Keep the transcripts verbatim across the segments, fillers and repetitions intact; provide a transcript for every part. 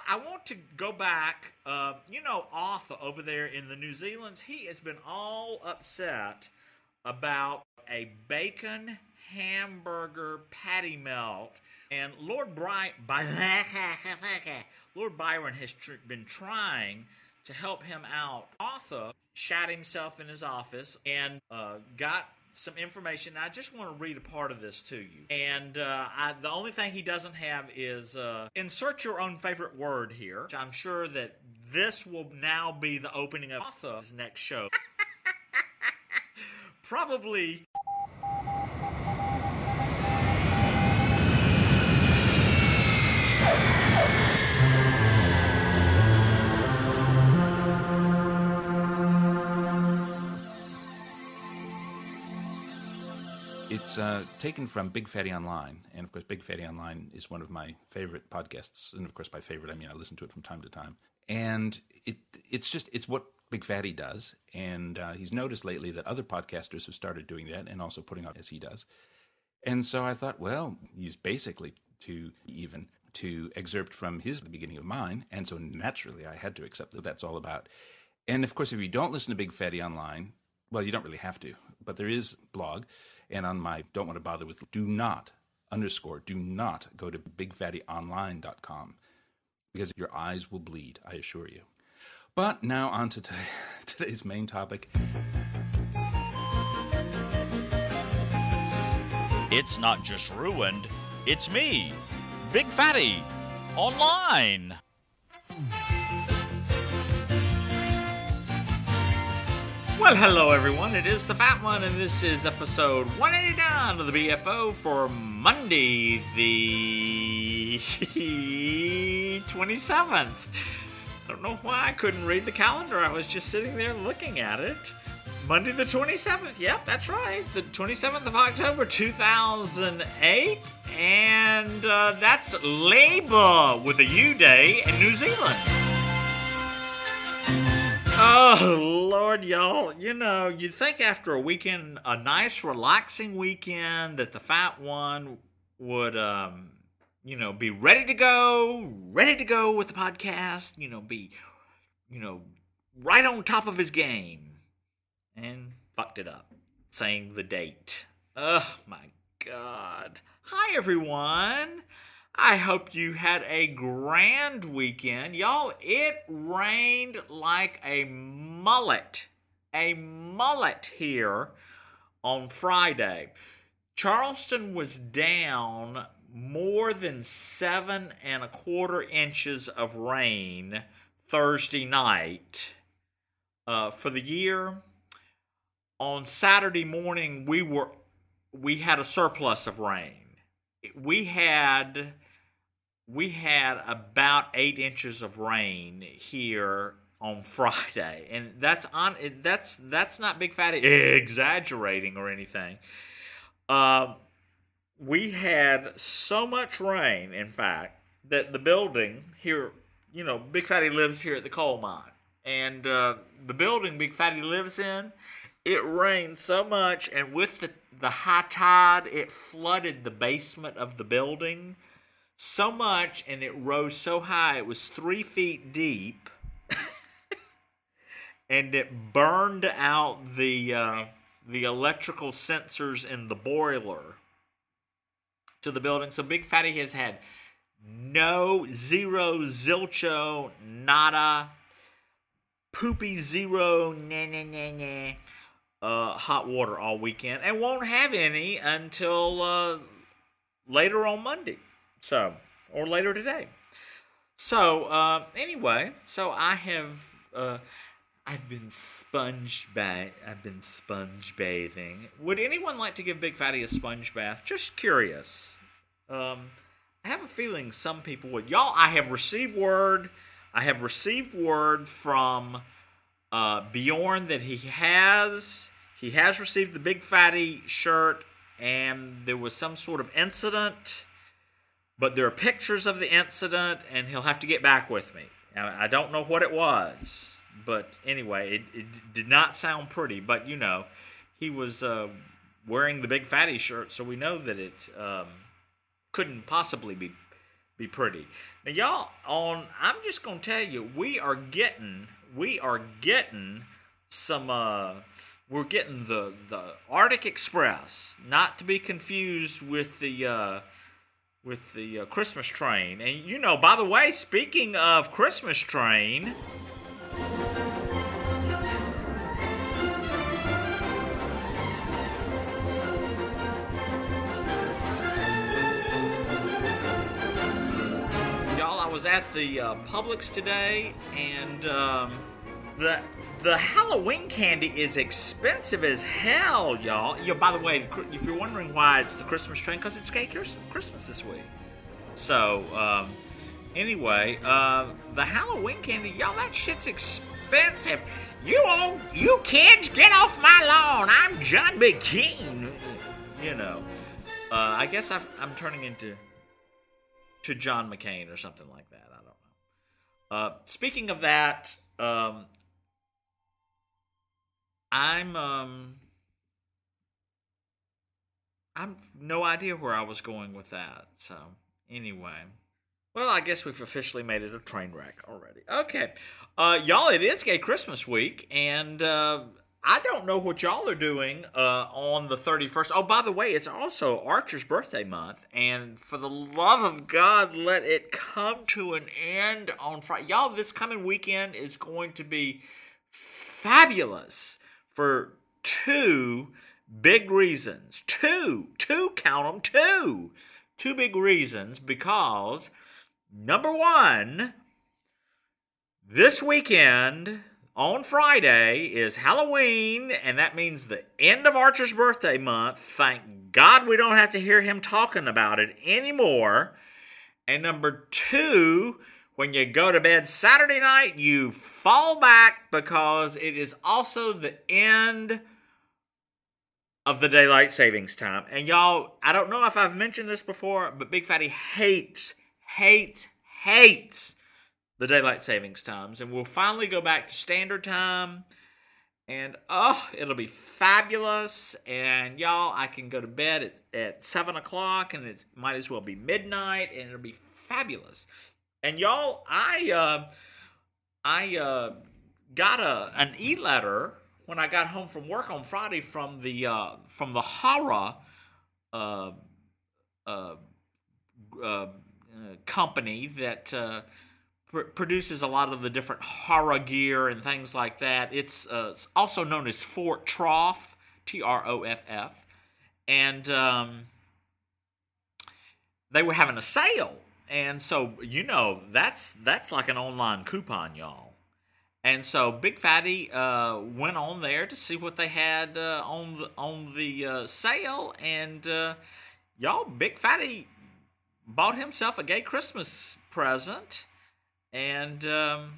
I want to go back. Uh, you know, Arthur over there in the New Zealands, he has been all upset about a bacon hamburger patty melt. And Lord Bry- By- Lord Byron has tr- been trying to help him out. Arthur shot himself in his office and uh, got some information. I just want to read a part of this to you. And uh, I, the only thing he doesn't have is uh, insert your own favorite word here. I'm sure that this will now be the opening of Arthur's next show. Probably. It's uh, taken from Big Fatty Online, and of course, Big Fatty Online is one of my favorite podcasts. And of course, by favorite, I mean I listen to it from time to time. And it it's just it's what Big Fatty does, and uh, he's noticed lately that other podcasters have started doing that, and also putting out as he does. And so I thought, well, he's basically to even to excerpt from his the beginning of mine, and so naturally I had to accept that that's all about. And of course, if you don't listen to Big Fatty Online, well, you don't really have to, but there is blog. And on my don't want to bother with, do not, underscore, do not go to big fatty online dot com because your eyes will bleed, I assure you. But now on to t- today's main topic. It's not just ruined, it's me, Big Fatty Online. Well, hello everyone, it is the Fat One, and this is episode one eighty-nine of the B F O for Monday, the twenty-seventh. I don't know why I couldn't read the calendar, I was just sitting there looking at it. Monday the twenty-seventh, yep, that's right, the twenty-seventh of October, two thousand eight, and uh, that's Labour with a U Day in New Zealand. Oh, Lord, y'all, you know, you'd think after a weekend, a nice, relaxing weekend, that the Fat One would, um, you know, be ready to go, ready to go with the podcast, you know, be, you know, right on top of his game. And fucked it up, saying the date. Oh, my God. Hi, everyone. I hope you had a grand weekend. Y'all, it rained like a mullet. A mullet here on Friday. Charleston was down more than seven and a quarter inches of rain Thursday night. Uh, for the year, on Saturday morning, we were we had a surplus of rain. We had we had about eight inches of rain here on Friday, and that's on that's that's not Big Fatty exaggerating or anything. Uh, we had so much rain, in fact, that the building here, you know, Big Fatty lives here at the coal mine, and uh, the building Big Fatty lives in, it rained so much, and with the the high tide, it flooded the basement of the building so much, and it rose so high, it was three feet deep, and it burned out the uh, the electrical sensors in the boiler to the building. So Big Fatty has had no, zero, zilcho, nada, poopy zero, na na na na. Uh, hot water all weekend, and won't have any until uh, later on Monday, so or later today. So uh, anyway, so I have uh, I've been sponge bath. I've been sponge bathing. Would anyone like to give Big Fatty a sponge bath? Just curious. Um, I have a feeling some people would. Y'all, I have received word. I have received word from uh, Bjorn that he has. He has received the Big Fatty shirt, and there was some sort of incident, but there are pictures of the incident, and he'll have to get back with me. I don't know what it was, but anyway, it, it did not sound pretty, but you know, he was uh, wearing the Big Fatty shirt, so we know that it um, couldn't possibly be be pretty. Now, y'all, on I'm just gonna tell you, we are getting, we are getting some. Uh, we're getting the the Arctic Express, not to be confused with the uh, with the uh, Christmas train. And you know, by the way, speaking of Christmas train. Was at the uh, Publix today, and um, the the Halloween candy is expensive as hell, y'all. You know, by the way, if you're wondering why it's the Christmas train, because it's gay Christmas this week. So um, anyway, uh, the Halloween candy, y'all, that shit's expensive. You all, you kids, get off my lawn. I'm John McCain. You know, uh, I guess I've, I'm turning into. to John McCain or something like that. I don't know. Uh, speaking of that, um, I'm um, I'm no idea where I was going with that. So anyway, well, I guess we've officially made it a train wreck already. Okay, uh, y'all, it is Gay Christmas Week, and uh, I don't know what y'all are doing uh, on the thirty-first. Oh, by the way, it's also Archer's birthday month. And for the love of God, let it come to an end on Friday. Y'all, this coming weekend is going to be fabulous for two big reasons. Two. Two, count them, two. Two big reasons because, number one, this weekend... on Friday is Halloween, and that means the end of Archer's birthday month. Thank God we don't have to hear him talking about it anymore. And number two, when you go to bed Saturday night, you fall back because it is also the end of the daylight savings time. And y'all, I don't know if I've mentioned this before, but Big Fatty hates, hates, hates the daylight savings times, and we'll finally go back to standard time, and oh, it'll be fabulous. And y'all, I can go to bed at, at seven o'clock, and it might as well be midnight, and it'll be fabulous. And y'all, I uh, I uh, got a an e-letter when I got home from work on Friday from the uh, from the horror uh, uh, uh, company that. Uh, produces a lot of the different horror gear and things like that. It's uh, also known as Fort Troff, T R O F F. And um, they were having a sale. And so, you know, that's that's like an online coupon, y'all. And so Big Fatty uh, went on there to see what they had uh, on the, on the uh, sale. And uh, y'all, Big Fatty bought himself a gay Christmas present. And um,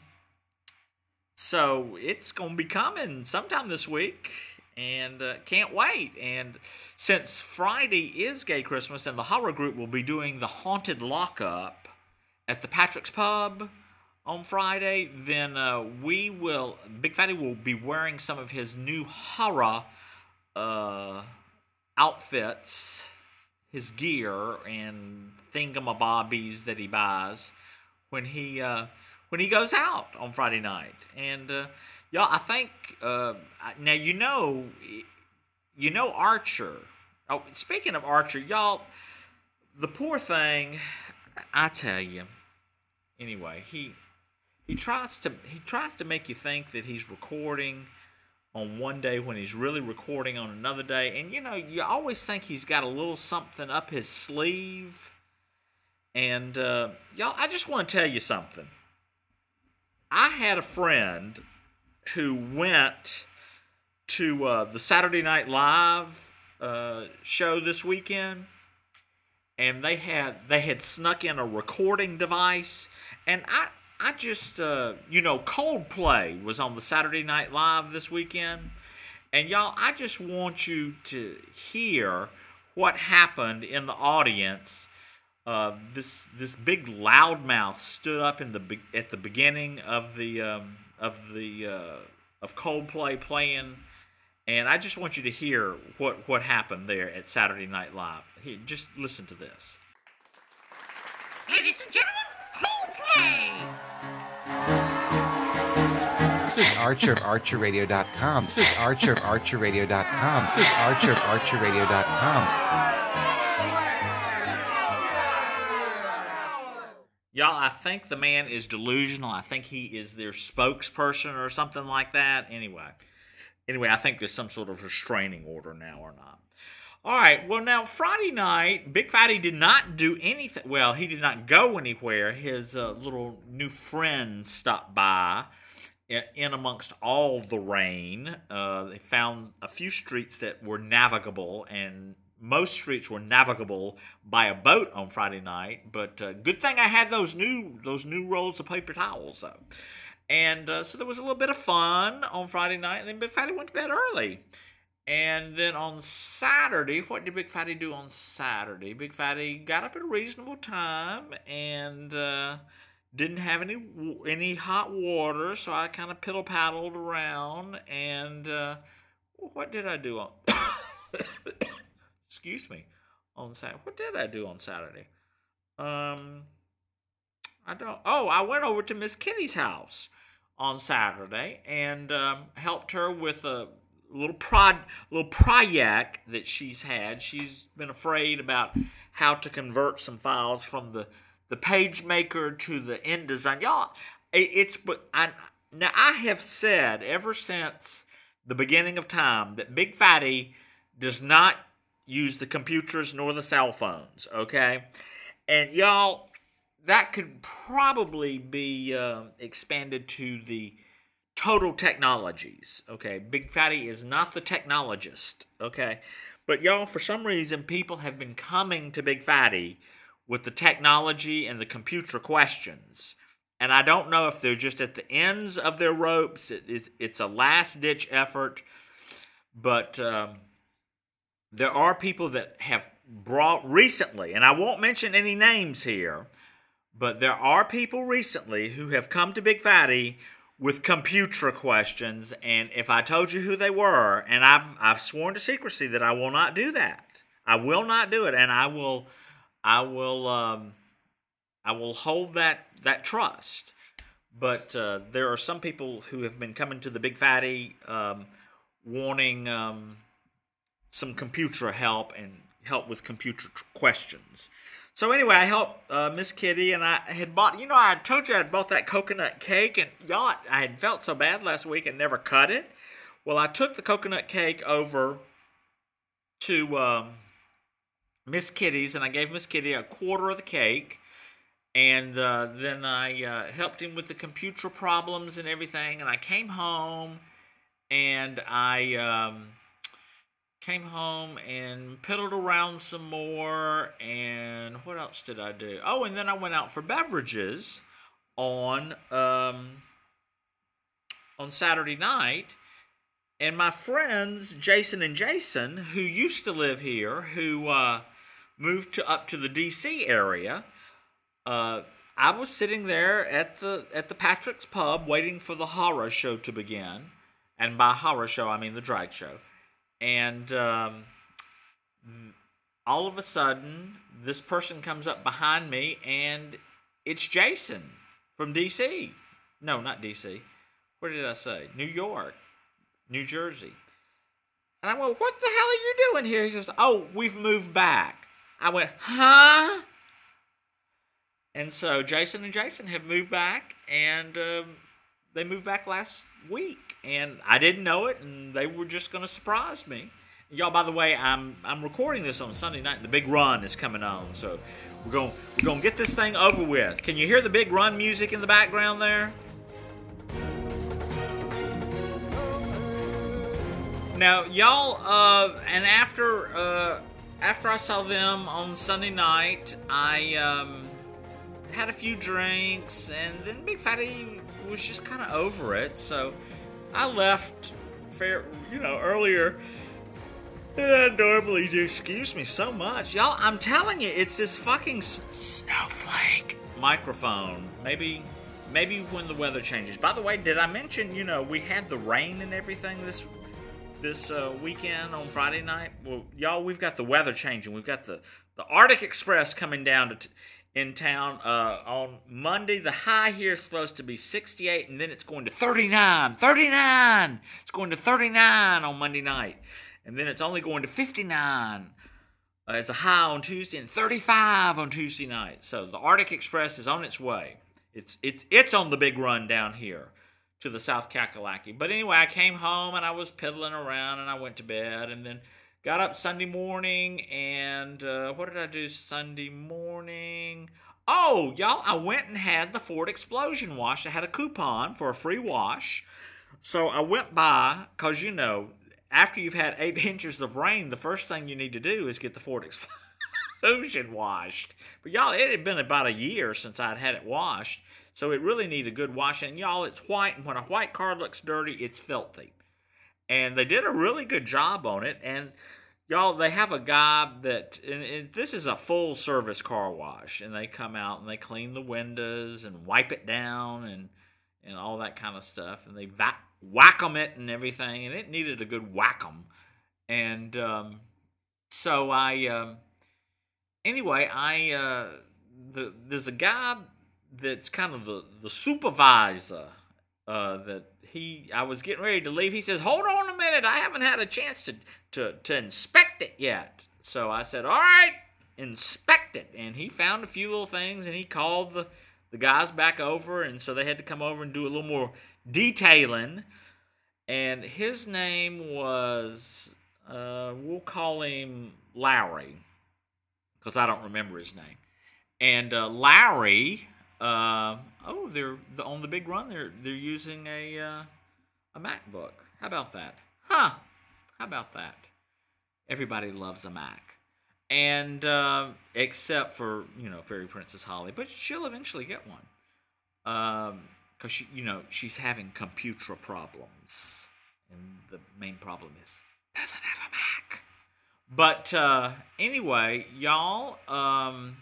so it's going to be coming sometime this week, and uh, can't wait. And since Friday is Gay Christmas, and the horror group will be doing the Haunted Lockup at the Patrick's Pub on Friday, then uh, we will, Big Fatty will be wearing some of his new horror uh, outfits, his gear, and thingamabobbies that he buys when he uh, when he goes out on Friday night. And uh, y'all, I think uh, now you know you know Archer. Oh, speaking of Archer, y'all, the poor thing, I tell you. Anyway, he he tries to he tries to make you think that he's recording on one day when he's really recording on another day. And you know, you always think he's got a little something up his sleeve. And, uh, y'all, I just want to tell you something. I had a friend who went to uh, the Saturday Night Live uh, show this weekend, and they had they had snuck in a recording device, and I I just, uh, you know, Coldplay was on the Saturday Night Live this weekend, and y'all, I just want you to hear what happened in the audience. Uh, this this big loudmouth stood up in the be- at the beginning of the um, of the uh, of Coldplay playing, and I just want you to hear what what happened there at Saturday Night Live. Here, just listen to this. Ladies and gentlemen, This is Archer of Archer Radio dot com. This is Archer of Archer Radio dot com. This is Archer of Archer Radio dot com. Y'all, I think the man is delusional. I think he is their spokesperson or something like that. Anyway, anyway, I think there's some sort of restraining order now or not. All right, well, now, Friday night, Big Fatty did not do anything. Well, he did not go anywhere. His uh, little new friends stopped by in amongst all the rain. Uh, they found a few streets that were navigable, and most streets were navigable by a boat on Friday night. But uh, good thing I had those new those new rolls of paper towels, though. And uh, so there was a little bit of fun on Friday night, and then Big Fatty went to bed early. And then on Saturday, what did Big Fatty do on Saturday? Big Fatty got up at a reasonable time and uh, didn't have any any hot water, so I kind of piddle-paddled around. And uh, what did I do on... Excuse me. On Saturday. What did I do on Saturday? Um, I don't... Oh, I went over to Miss Kitty's house on Saturday and um, helped her with a... little prod, little project that she's had. She's been afraid about how to convert some files from the, the PageMaker to the InDesign. Y'all, it, it's but I now I have said ever since the beginning of time that Big Fatty does not use the computers nor the cell phones. Okay, and y'all, that could probably be uh, expanded to the total technologies, okay? Big Fatty is not the technologist, okay? But y'all, for some reason, people have been coming to Big Fatty with the technology and the computer questions. And I don't know if they're just at the ends of their ropes. It, it, it's a last-ditch effort. But um, there are people that have brought recently, and I won't mention any names here, but there are people recently who have come to Big Fatty with computer questions, and if I told you who they were, and I've I've sworn to secrecy that I will not do that. I will not do it, and I will I will um, I will hold that that trust. But uh, there are some people who have been coming to the Big Fatty um, wanting um, some computer help and help with computer tr- questions. So anyway, I helped uh, Miss Kitty, and I had bought, you know, I told you I had bought that coconut cake, and y'all, I had felt so bad last week and never cut it. Well, I took the coconut cake over to um, Miss Kitty's, and I gave Miss Kitty a quarter of the cake, and uh, then I uh, helped him with the computer problems and everything, and I came home, and I... Um, Came home and piddled around some more, and what else did I do? Oh, and then I went out for beverages on um, on Saturday night, and my friends Jason and Jason, who used to live here, who uh, moved to up to the D C area, uh, I was sitting there at the at the Patrick's Pub waiting for the horror show to begin, and by horror show I mean the drag show. And um, all of a sudden, this person comes up behind me, and it's Jason from D C. No, not D C. Where did I say? New York, New Jersey. And I went, what the hell are you doing here? He says, oh, we've moved back. I went, huh? And so Jason and Jason have moved back, and um, they moved back last week. And I didn't know it, and they were just going to surprise me. Y'all, by the way, I'm I'm recording this on Sunday night, and the Big Run is coming on, so we're going we're going to get this thing over with. Can you hear the Big Run music in the background there? Now, y'all, uh, and after uh, after I saw them on Sunday night, I um, had a few drinks, and then Big Fatty was just kind of over it, so I left fair, you know, earlier than I normally do. Excuse me so much. Y'all, I'm telling you, it's this fucking s- snowflake microphone. Maybe, maybe when the weather changes. By the way, did I mention, you know, we had the rain and everything this this uh, weekend on Friday night? Well, y'all, we've got the weather changing. We've got the, the Arctic Express coming down to... T- in town uh, on Monday. The high here is supposed to be sixty-eight, and then it's going to thirty-nine. thirty-nine! It's going to thirty-nine on Monday night. And then it's only going to fifty-nine uh, as a high on Tuesday, and thirty-five on Tuesday night. So the Arctic Express is on its way. It's it's it's on the big run down here to the South Kakalaki. But anyway, I came home and I was piddling around and I went to bed, and then got up Sunday morning, and uh, what did I do Sunday morning? Oh, y'all, I went and had the Ford Explosion wash. I had a coupon for a free wash. So I went by, because, you know, after you've had eight inches of rain, the first thing you need to do is get the Ford Explosion washed. But, y'all, it had been about a year since I'd had it washed, so it really needed a good wash. And, y'all, it's white, and when a white car looks dirty, it's filthy. And they did a really good job on it. And, y'all, they have a guy that, and, and this is a full-service car wash. And they come out and they clean the windows and wipe it down and and all that kind of stuff. And they vac- whack 'em it and everything. And it needed a good whack 'em. And um, so I, um, anyway, I, uh, the, there's a guy that's kind of the, the supervisor uh, that, He, I was getting ready to leave. He says, hold on a minute. I haven't had a chance to, to, to inspect it yet. So I said, all right, inspect it. And he found a few little things, and he called the, the guys back over. And so they had to come over and do a little more detailing. And his name was, uh, we'll call him Larry, because I don't remember his name. And uh, Larry... Uh, oh, they're on the big run. They're they're using a uh, a MacBook. How about that? Huh? How about that? Everybody loves a Mac, and uh, except for you know Fairy Princess Holly, but she'll eventually get one. Um, because she you know she's having computer problems, and the main problem is doesn't have a Mac. But uh, anyway, y'all. Um.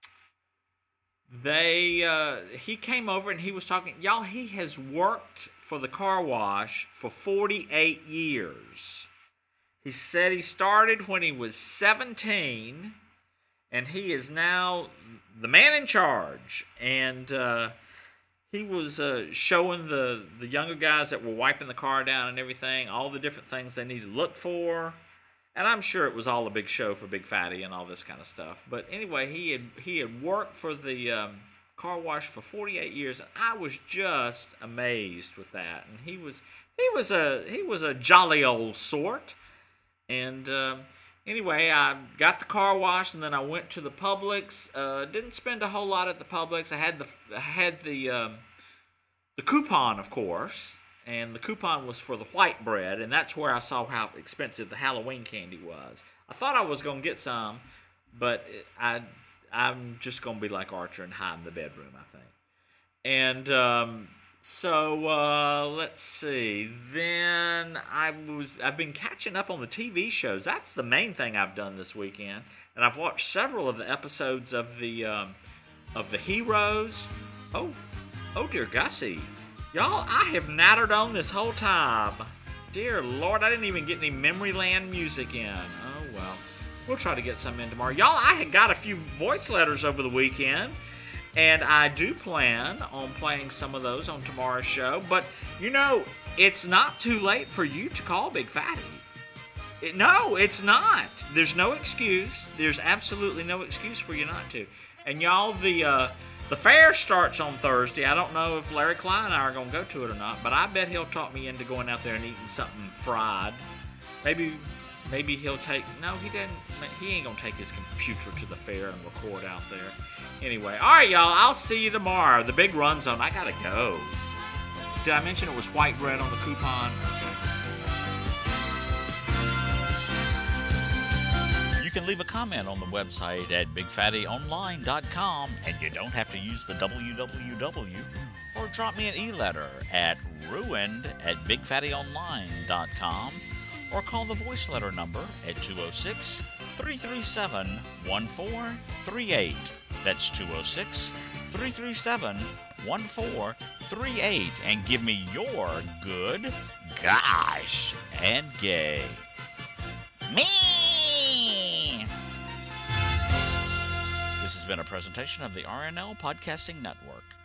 They, uh, he came over and he was talking, y'all, he has worked for the car wash for forty-eight years. He said he started when he was seventeen, and he is now the man in charge. And uh, he was uh, showing the, the younger guys that were wiping the car down and everything, all the different things they need to look for. And I'm sure it was all a big show for Big Fatty and all this kind of stuff. But anyway, he had he had worked for the um, car wash for forty-eight years, and I was just amazed with that. And he was he was a he was a jolly old sort. And um, anyway, I got the car washed, and then I went to the Publix. Uh, didn't spend a whole lot at the Publix. I had the I had the um, the coupon, of course. And the coupon was for the white bread, and that's where I saw how expensive the Halloween candy was. I thought I was going to get some, but I, I'm just going to be like Archer and hide in the bedroom, I think. And um, so, uh, let's see. Then I was, I've been catching up on the T V shows. That's the main thing I've done this weekend. And I've watched several of the episodes of the, um, of the Heroes. Oh, oh dear Gussie. Y'all, I have nattered on this whole time. Dear Lord, I didn't even get any Memory Land music in. Oh, well. We'll try to get some in tomorrow. Y'all, I had got a few voice letters over the weekend, and I do plan on playing some of those on tomorrow's show. But, you know, it's not too late for you to call Big Fatty. It, no, it's not. There's no excuse. There's absolutely no excuse for you not to. And, y'all, the... Uh, The fair starts on Thursday. I don't know if Larry Klein and I are going to go to it or not, but I bet he'll talk me into going out there and eating something fried. Maybe maybe he'll take... No, he didn't. He ain't going to take his computer to the fair and record out there. Anyway, all right, y'all. I'll see you tomorrow. The big run zone. I got to go. Did I mention it was white bread on the coupon? Okay. You can leave a comment on the website at big fatty online dot com, and you don't have to use the W W W, or drop me an e-letter at ruined at big fatty online dot com, or call the voice letter number at two oh six, three three seven, one four three eight. That's two oh six, three three seven, one four three eight, and give me your good, gosh, and gay. Me! This has been a presentation of the R N L Podcasting Network.